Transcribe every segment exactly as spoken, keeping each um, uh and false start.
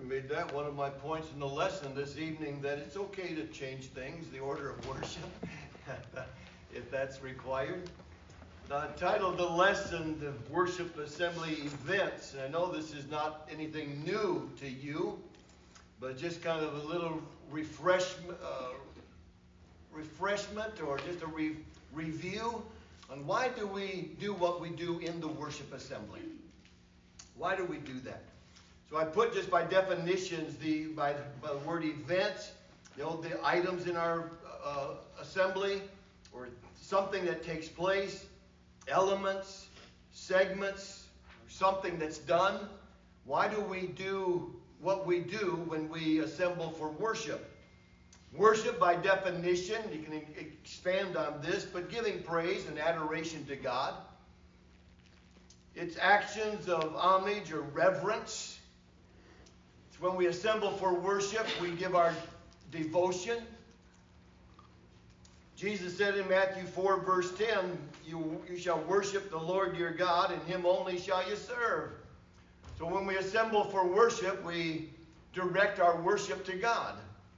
made that one of my points in the lesson this evening, that it's okay to change things, the order of worship, if that's required. I titled the lesson, the Worship Assembly Events. And I know this is not anything new to you, but just kind of a little refresh, uh, refreshment or just a re review on why do we do what we do in the worship assembly. Why do we do that? So I put just by definitions, the by, by the word event, you know, the items in our uh, assembly, or something that takes place, elements, segments, something that's done. Why do we do what we do when we assemble for worship? Worship, by definition, you can expand on this, but giving praise and adoration to God. It's actions of homage or reverence. It's when we assemble for worship, we give our devotion. Jesus said in Matthew four, verse ten, you, you shall worship the Lord your God, and him only shall you serve. So when we assemble for worship, we direct our worship to God.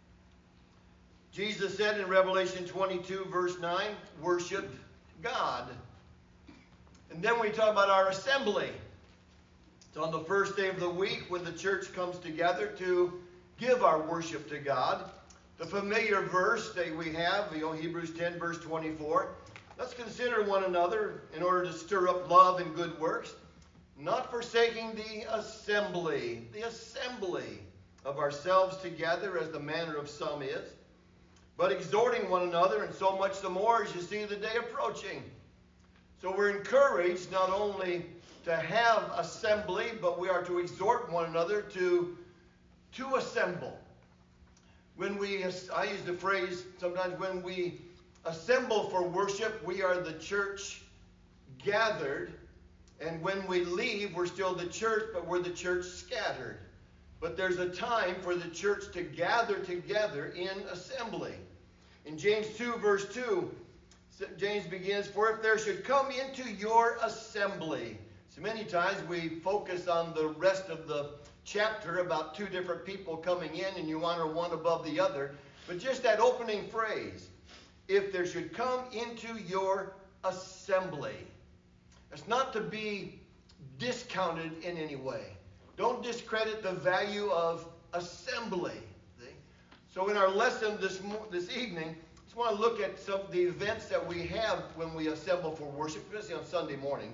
Jesus said in Revelation twenty-two, verse nine, worship God. And then we talk about our assembly. It's on the first day of the week when the church comes together to give our worship to God. The familiar verse that we have, you know, Hebrews ten, verse twenty-four. Let's consider one another in order to stir up love and good works, not forsaking the assembly, the assembly of ourselves together as the manner of some is, but exhorting one another, and so much the more as you see the day approaching. So we're encouraged not only to have assembly, but we are to exhort one another to, to assemble. When we, I use the phrase sometimes, when we assemble for worship, we are the church gathered. And when we leave, we're still the church, but we're the church scattered. But there's a time for the church to gather together in assembly. In James two, verse two, James begins, for if there should come into your assembly. So many times we focus on the rest of the chapter about two different people coming in and you honor one above the other. But just that opening phrase, if there should come into your assembly. It's not to be discounted in any way. Don't discredit the value of assembly. See? So in our lesson this, this evening, I just want to look at some of the events that we have when we assemble for worship, especially on Sunday mornings.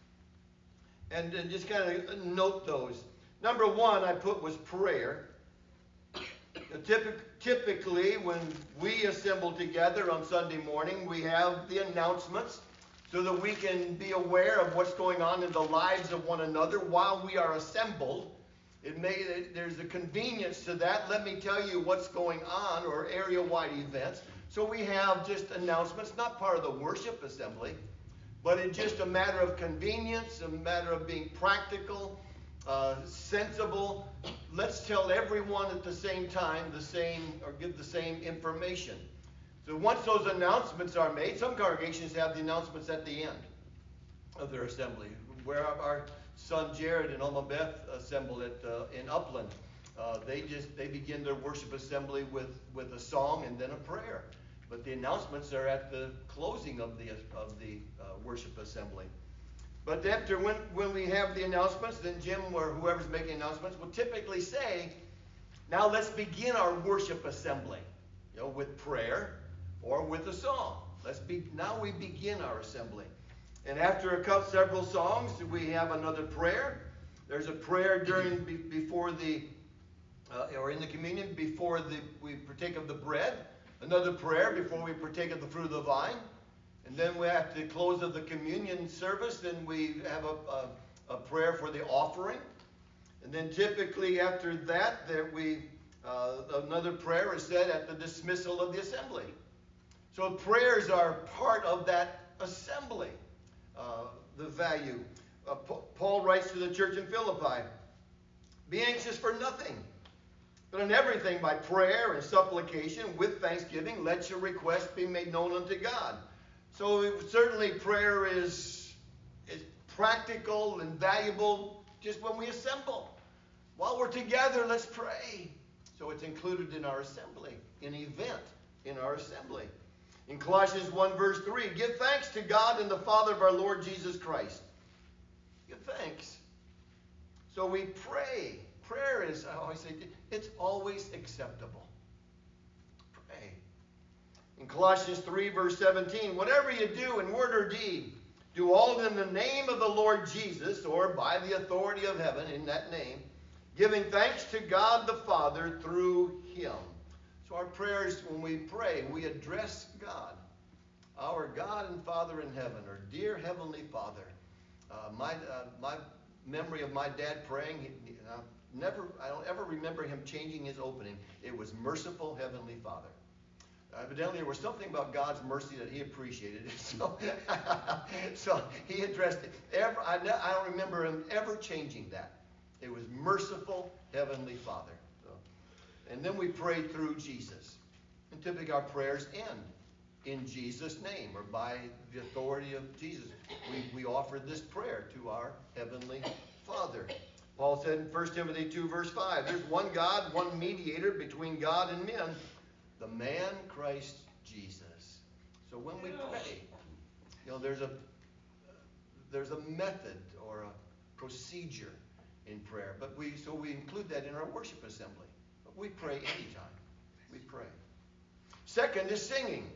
And, and just kind of note those. Number one I put was prayer. Typic, typically, when we assemble together on Sunday morning, we have the announcements so that we can be aware of what's going on in the lives of one another while we are assembled. It may, there's a convenience to that. Let me tell you what's going on, or area-wide events. So we have just announcements, not part of the worship assembly, but it's just a matter of convenience, a matter of being practical, uh, sensible. Let's tell everyone at the same time the same, or give the same information. So once those announcements are made, some congregations have the announcements at the end of their assembly. Where our son Jared and Alma Beth assembled at, uh, in Upland, uh, they just they begin their worship assembly with, with a song and then a prayer. But the announcements are at the closing of the of the uh, worship assembly. But after when when we have the announcements, then Jim or whoever's making announcements will typically say, "Now let's begin our worship assembly," you know, with prayer or with a song. Let's be now we begin our assembly. And after a couple several songs, we have another prayer. There's a prayer during be, before the uh, or in the communion before the we partake of the bread. Another prayer before we partake of the fruit of the vine. And then we have the close of the communion service. Then we have a, a, a prayer for the offering. And then typically after that, there we uh, another prayer is said at the dismissal of the assembly. So prayers are part of that assembly, uh, the value. Uh, Paul writes to the church in Philippi, be anxious for nothing, but in everything by prayer and supplication with thanksgiving, let your requests be made known unto God. So certainly prayer is, is practical and valuable just when we assemble. While we're together, let's pray. So it's included in our assembly, an event in our assembly. In Colossians one verse three, give thanks to God and the Father of our Lord Jesus Christ. Give thanks. So we pray. Prayer is, I always say, it's always acceptable. Pray. In Colossians three verse seventeen, whatever you do in word or deed, do all in the name of the Lord Jesus, or by the authority of heaven, in that name, giving thanks to God the Father through him. So our prayers, when we pray, we address God. Our God and Father in heaven, or dear Heavenly Father. Uh, my uh, my memory of my dad praying, he, uh, never I don't ever remember him changing his opening. It was merciful Heavenly Father. Evidently, there was something about God's mercy that he appreciated. So, so he addressed it. Ever, I, I don't remember him ever changing that. It was merciful Heavenly Father. So, and then we pray through Jesus. And typically our prayers end in Jesus' name, or by the authority of Jesus. We, we offer this prayer to our Heavenly Father. Paul said in First Timothy two verse five, there's one God, one mediator between God and men, the man Christ Jesus. So when we pray, you know, there's a there's a method or a procedure in prayer. But we so we include that in our worship assembly. But we pray anytime. We pray. Second is singing.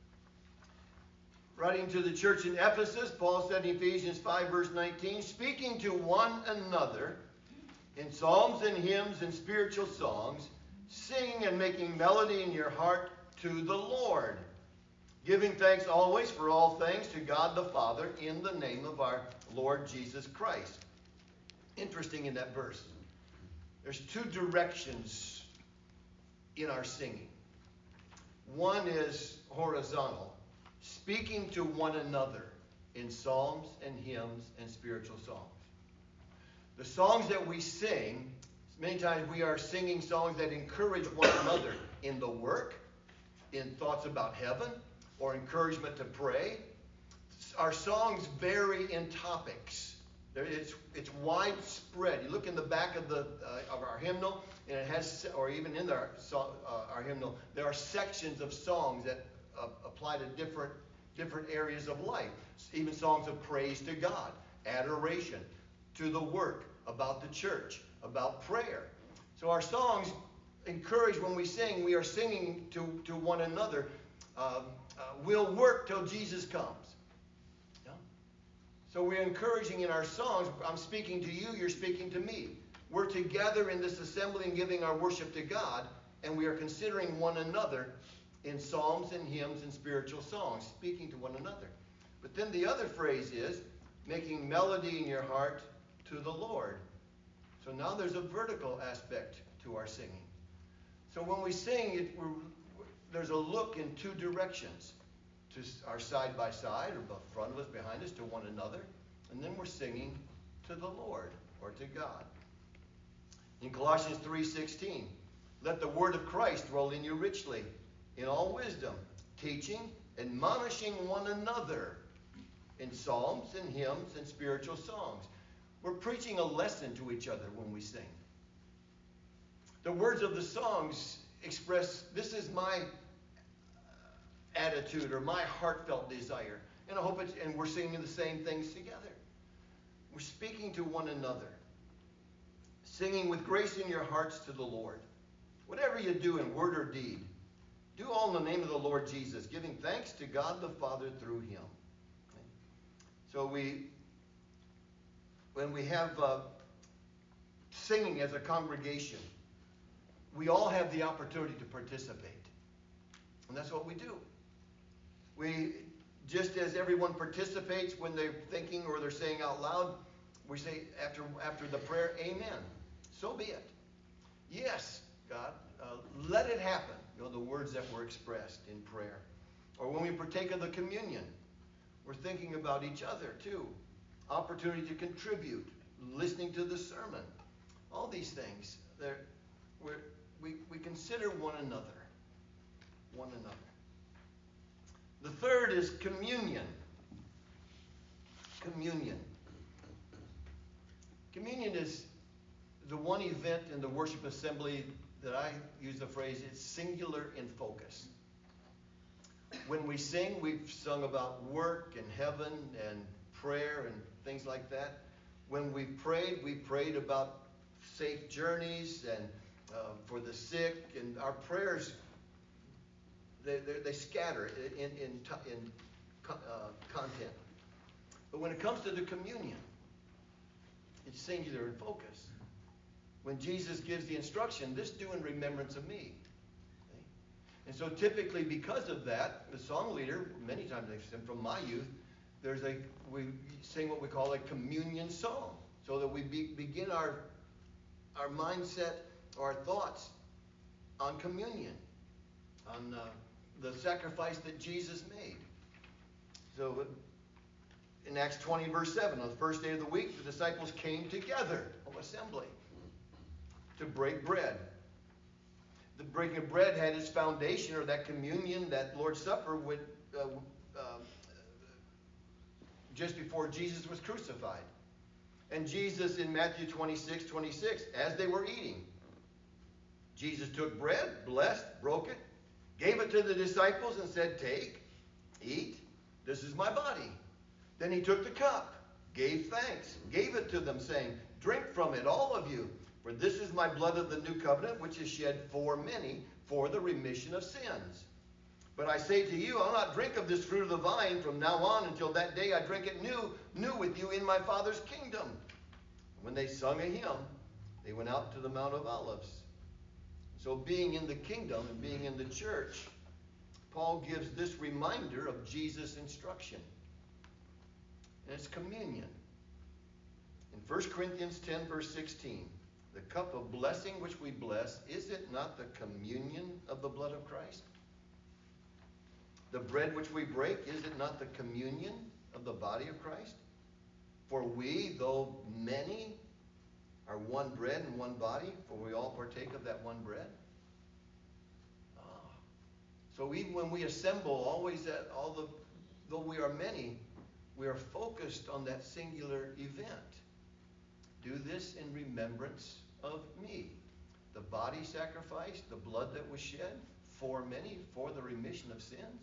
Writing to the church in Ephesus, Paul said in Ephesians five verse nineteen, speaking to one another in psalms and hymns and spiritual songs, singing and making melody in your heart to the Lord, giving thanks always for all things to God the Father in the name of our Lord Jesus Christ. Interesting in that verse. There's two directions in our singing. One is horizontal, speaking to one another in psalms and hymns and spiritual songs. The songs that we sing, many times we are singing songs that encourage one another in the work, in thoughts about heaven, or encouragement to pray. Our songs vary in topics. It's, it's widespread. You look in the back of the uh, of our hymnal, and it has, or even in our uh, our hymnal, there are sections of songs that uh, apply to different different areas of life. Even songs of praise to God, adoration, to the work, about the church, about prayer. So our songs encourage, when we sing, we are singing to, to one another. Um, uh, we'll work till Jesus comes. Yeah? So we're encouraging in our songs. I'm speaking to you, you're speaking to me. We're together in this assembly and giving our worship to God, and we are considering one another in psalms and hymns and spiritual songs, speaking to one another. But then the other phrase is making melody in your heart to the Lord. So now there's a vertical aspect to our singing. So when we sing, it, we're, there's a look in two directions. To our side by side, or both front of us, behind us, to one another. And then we're singing to the Lord, or to God. In Colossians three sixteen, let the word of Christ dwell in you richly, in all wisdom, teaching, admonishing one another in psalms and hymns and spiritual songs. We're preaching a lesson to each other when we sing. The words of the songs express, this is my attitude or my heartfelt desire. And I hope it's, and we're singing the same things together. We're speaking to one another. Singing with grace in your hearts to the Lord. Whatever you do in word or deed, do all in the name of the Lord Jesus, giving thanks to God the Father through him. Okay? So we, when we have uh, singing as a congregation, we all have the opportunity to participate. And that's what we do. We, just as everyone participates when they're thinking or they're saying out loud, we say after, after the prayer, amen. So be it. Yes, God, uh, let it happen. You know, the words that were expressed in prayer. Or when we partake of the communion, we're thinking about each other too. Opportunity to contribute, listening to the sermon. All these things, we're, we, we consider one another. One another. The third is communion. Communion. Communion is the one event in the worship assembly that I use the phrase, it's singular in focus. When we sing, we've sung about work and heaven and prayer and things like that. When we prayed, we prayed about safe journeys and uh, for the sick, and our prayers, they, they, they scatter in, in, in uh, content. But when it comes to the communion, it's singular in focus. When Jesus gives the instruction, this do in remembrance of me. Okay? And so typically because of that, the song leader, many times they've sung from my youth, there's a, we sing what we call a communion song, so that we be, begin our, our mindset, our thoughts on communion, on uh, the sacrifice that Jesus made. So in Acts twenty, verse seven, on the first day of the week, the disciples came together, oh, assembly, to break bread. The breaking of bread had its foundation, or that communion, that Lord's Supper, would, uh, uh, just before Jesus was crucified. And Jesus, in Matthew twenty-six, twenty-six, as they were eating, Jesus took bread, blessed, broke it, gave it to the disciples and said, "Take, eat, this is my body." Then he took the cup, gave thanks, gave it to them, saying, "Drink from it, all of you, for this is my blood of the new covenant, which is shed for many for the remission of sins. But I say to you, I'll not drink of this fruit of the vine from now on until that day I drink it new, new with you in my Father's kingdom." When they sung a hymn, they went out to the Mount of Olives. So being in the kingdom and being in the church, Paul gives this reminder of Jesus' instruction. And it's communion. In First Corinthians ten, verse sixteen, the cup of blessing which we bless, is it not the communion of the blood of Christ? The bread which we break, is it not the communion of the body of Christ? For we, though many, are one bread and one body, for we all partake of that one bread. Oh. So even when we assemble, always at all the, though we are many, we are focused on that singular event. Do this in remembrance of me. The body sacrifice, the blood that was shed for many, for the remission of sins.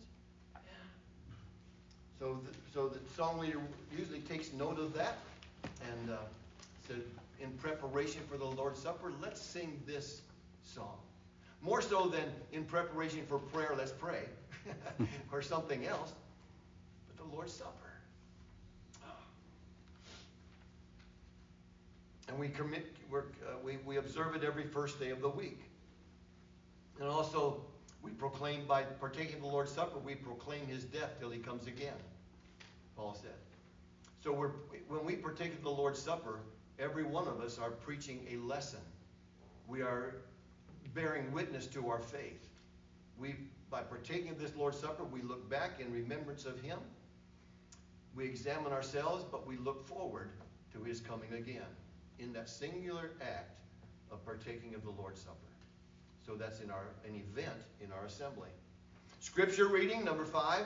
So the, so the song leader usually takes note of that, and uh, said, in preparation for the Lord's Supper, let's sing this song. More so than in preparation for prayer, let's pray, or something else, but the Lord's Supper. And we commit, we're, uh, we, we observe it every first day of the week. And also, we proclaim, by partaking of the Lord's Supper, we proclaim his death till he comes again, Paul said. So we're, when we partake of the Lord's Supper, every one of us are preaching a lesson. We are bearing witness to our faith. We, by partaking of this Lord's Supper, we look back in remembrance of him. We examine ourselves, but we look forward to his coming again in that singular act of partaking of the Lord's Supper. So that's in our an event in our assembly. Scripture reading, number five.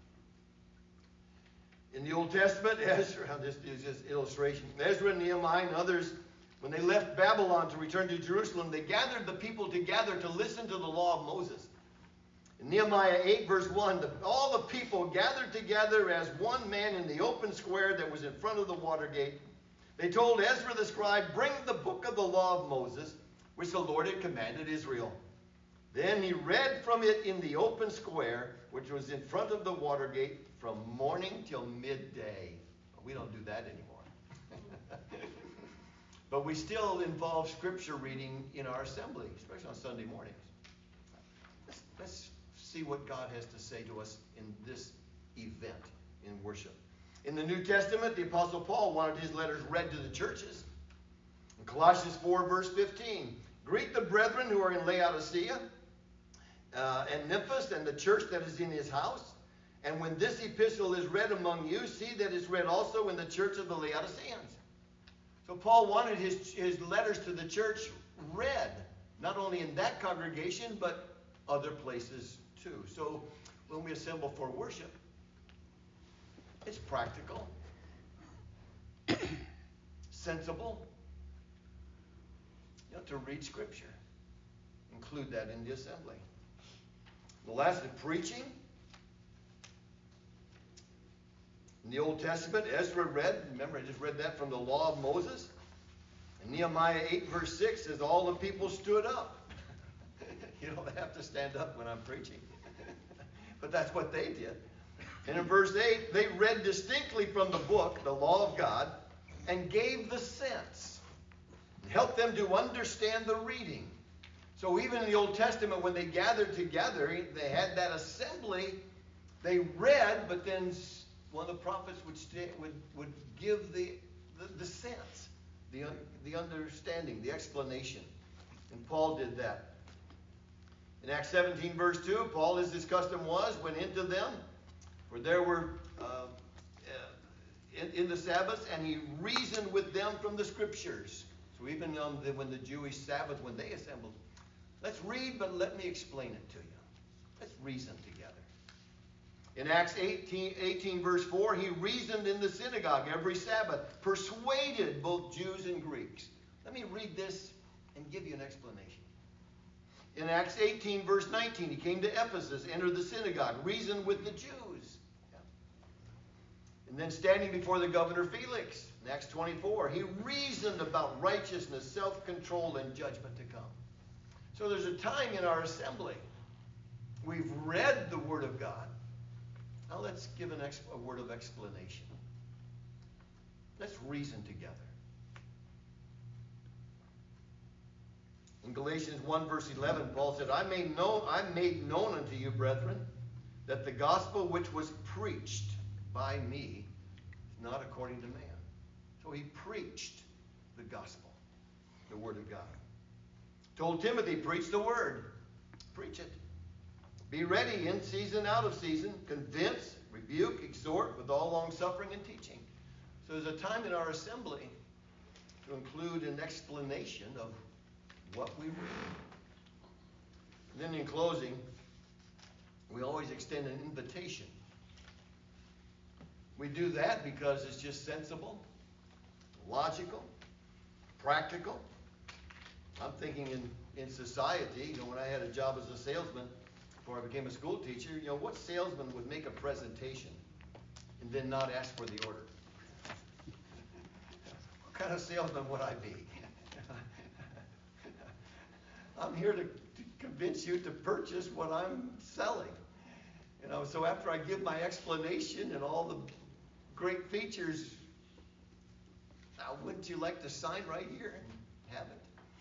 In the Old Testament, Ezra, this is just illustration. Ezra and Nehemiah and others, when they left Babylon to return to Jerusalem, they gathered the people together to listen to the law of Moses. In Nehemiah eight, verse one, the, all the people gathered together as one man in the open square that was in front of the water gate. They told Ezra the scribe, "Bring the book of the law of Moses, which the Lord had commanded Israel." Then he read from it in the open square, which was in front of the water gate, from morning till midday. But we don't do that anymore. But we still involve scripture reading in our assembly, especially on Sunday mornings. Let's, let's see what God has to say to us in this event in worship. In the New Testament, the Apostle Paul wanted his letters read to the churches. In Colossians four, verse fifteen, "Greet the brethren who are in Laodicea uh, and Nymphes and the church that is in his house. And when this epistle is read among you, see that it's read also in the church of the Laodiceans." So Paul wanted his, his letters to the church read, not only in that congregation, but other places too. So when we assemble for worship, it's practical, sensible, you know, to read Scripture. Include that in the assembly. The last is preaching. In the Old Testament, Ezra read, remember I just read that from the Law of Moses. And Nehemiah eight verse six says all the people stood up. You don't have to stand up when I'm preaching. But that's what they did. And in verse eight, they read distinctly from the book, the law of God, and gave the sense. Helped them to understand the reading. So even in the Old Testament, when they gathered together, they had that assembly. They read, but then one of the prophets would stay, would, would give the, the, the sense, the, the understanding, the explanation. And Paul did that. In Acts seventeen, verse two, Paul, as his custom was, went into them, for there were uh, uh, in, in the Sabbaths, and he reasoned with them from the Scriptures. So even on the, when the Jewish Sabbath, when they assembled, let's read, but let me explain it to you. Let's reason together. In Acts eighteen, eighteen, verse four, he reasoned in the synagogue every Sabbath, persuaded both Jews and Greeks. Let me read this and give you an explanation. In Acts eighteen, verse nineteen, he came to Ephesus, entered the synagogue, reasoned with the Jews. Yeah. And then standing before the governor Felix, in Acts twenty-four, he reasoned about righteousness, self-control, and judgment to come. So there's a time in our assembly. We've read the Word of God. Now let's give an ex- a word of explanation. Let's reason together. In Galatians one, verse eleven, Paul said, I made known, I made known unto you, brethren, that the gospel which was preached by me is not according to man. So he preached the gospel, the Word of God. Told Timothy, preach the Word. Preach it. Be ready in season, out of season. Convince, rebuke, exhort with all long suffering and teaching. So there's a time in our assembly to include an explanation of what we read. And then in closing, we always extend an invitation. We do that because it's just sensible, logical, practical. I'm thinking in, in society, you know, when I had a job as a salesman, before I became a school teacher, you know, what salesman would make a presentation and then not ask for the order? What kind of salesman would I be? I'm here to, to convince you to purchase what I'm selling. You know, so after I give my explanation and all the great features, now wouldn't you like to sign right here and have it?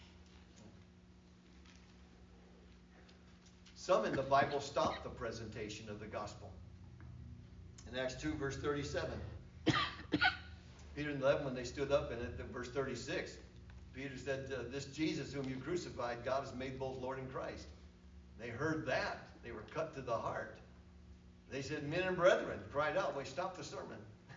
Some in the Bible stop the presentation of the gospel. In Acts two, verse thirty-seven, Peter and the eleven, when they stood up in it, in verse thirty-six, Peter said, uh, this Jesus whom you crucified, God has made both Lord and Christ. They heard that. They were cut to the heart. They said, men and brethren, cried out, we stopped the sermon.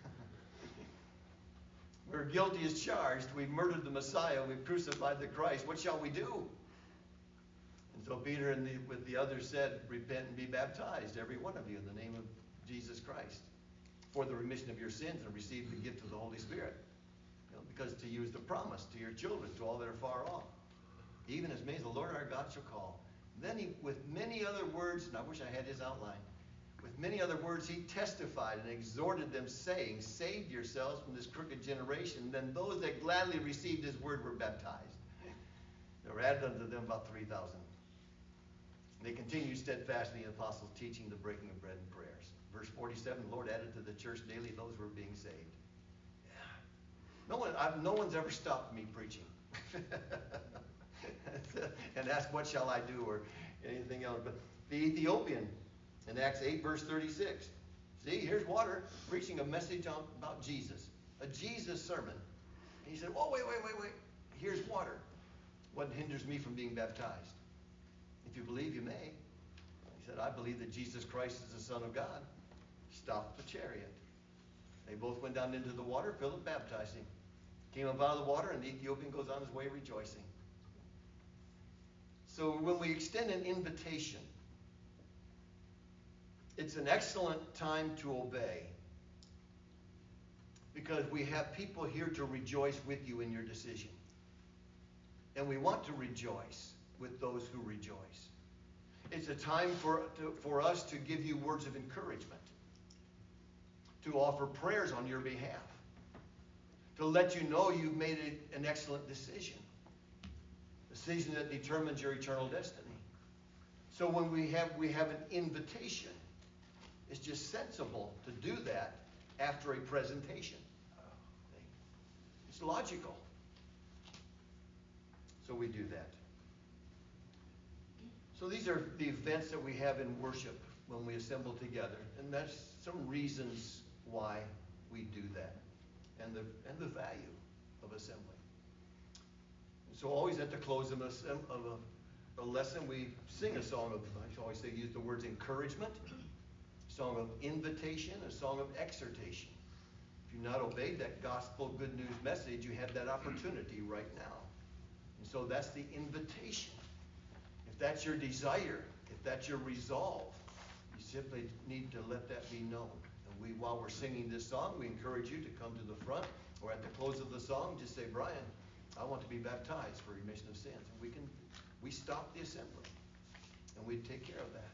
We're guilty as charged. We've murdered the Messiah. We've crucified the Christ. What shall we do? And so Peter and the, with the others said, repent and be baptized, every one of you, in the name of Jesus Christ, for the remission of your sins, and receive the gift of the Holy Spirit. You know, because to you is the promise to your children, to all that are far off, even as many as the Lord our God shall call. And then he, with many other words, and I wish I had his outline, with many other words he testified and exhorted them, saying, save yourselves from this crooked generation. Then those that gladly received his word were baptized. There were added unto them about three thousand. They continued steadfastly in the apostles' teaching, the breaking of bread and prayers. Verse forty-seven, the Lord added to the church daily those who were being saved. Yeah. No one, I've, no one's ever stopped me preaching and asked, what shall I do, or anything else. But the Ethiopian in Acts eight, verse thirty-six. See, here's water, preaching a message on, about Jesus. A Jesus sermon. And he said, oh, wait, wait, wait, wait. Here's water. What hinders me from being baptized? If you believe, you may. He said, I believe that Jesus Christ is the Son of God. Stopped the chariot. They both went down into the water. Philip baptized him. Came up out of the water, and the Ethiopian goes on his way rejoicing. So when we extend an invitation, it's an excellent time to obey, because we have people here to rejoice with you in your decision. And we want to rejoice with those who rejoice. It's a time for, to, for us to give you words of encouragement, to offer prayers on your behalf, to let you know you've made a, an excellent decision, a decision that determines your eternal destiny. So when we have, we have an invitation, it's just sensible to do that after a presentation. It's logical. So we do that. So these are the events that we have in worship when we assemble together. And that's some reasons why we do that. And the, and the value of assembly. And so always at the close of, a, of a, a lesson, we sing a song of, I always say, use the words encouragement, a song of invitation, a song of exhortation. If you've not obeyed that gospel good news message, you have that opportunity right now. And so that's the invitation. If that's your desire, if that's your resolve, you simply need to let that be known. And we, while we're singing this song, we encourage you to come to the front, or at the close of the song, just say, Brian, I want to be baptized for remission of sins. And we can, we stop the assembly, and we take care of that.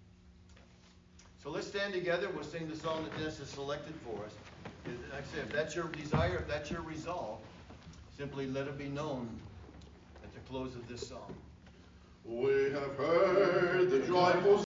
So let's stand together. We'll sing the song that Dennis has selected for us. Like I said, if that's your desire, if that's your resolve, simply let it be known at the close of this song. We have heard the joyful